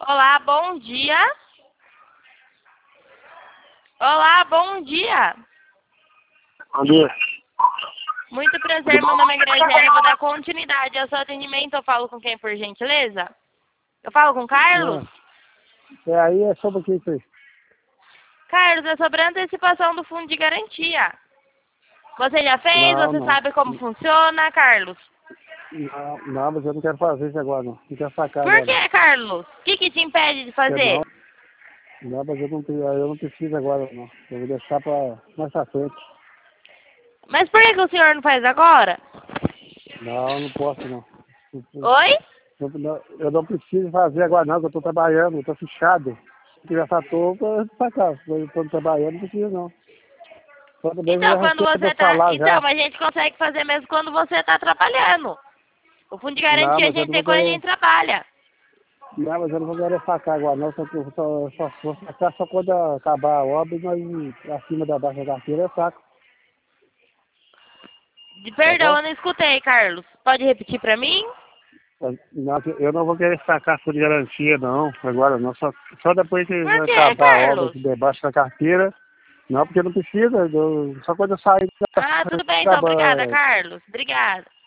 Olá, bom dia. Olá, bom dia. Bom dia. Muito prazer, meu nome é Graziele, vou dar continuidade ao seu atendimento. Eu falo com quem, por gentileza? Eu falo com Carlos? Aí é sobre o que isso aí? Carlos, é sobre a antecipação do fundo de garantia. Você já fez? Você Não. sabe como funciona, Carlos? Não, mas eu não quero fazer isso agora, não. Não quero sacar Por agora, que, Carlos? O que te impede de fazer? não, mas eu não preciso agora, não. Eu vou deixar para mais pra frente. Mas por que o senhor não faz agora? Não, eu não posso, não. Oi? Eu não preciso fazer agora, não, que eu estou trabalhando, eu estou fechado. Se tiver fator, eu vou sacar. Se eu estou trabalhando, não preciso, não. Todo mês eu Então, já quando recebo você meu tá... salário Então, já. mas a gente consegue fazer mesmo quando você tá trabalhando. O fundo de Não, garantia a mas eu gente não tem vou quando a querer. gente trabalha. Não, mas eu não vou querer sacar agora, não. Só vou sacar só quando acabar a obra e nós, acima da baixa da carteira, eu saco. Tá Perdão, bom? eu não escutei, Carlos. Pode repetir pra mim? Não, eu não vou querer sacar por garantia, não. Agora não. Só depois que Por quê, acabar a obra Carlos? de debaixo da carteira. Não, porque não precisa. Só quando eu sair Ah, tudo bem, então. acaba. Obrigada, Carlos. Obrigada.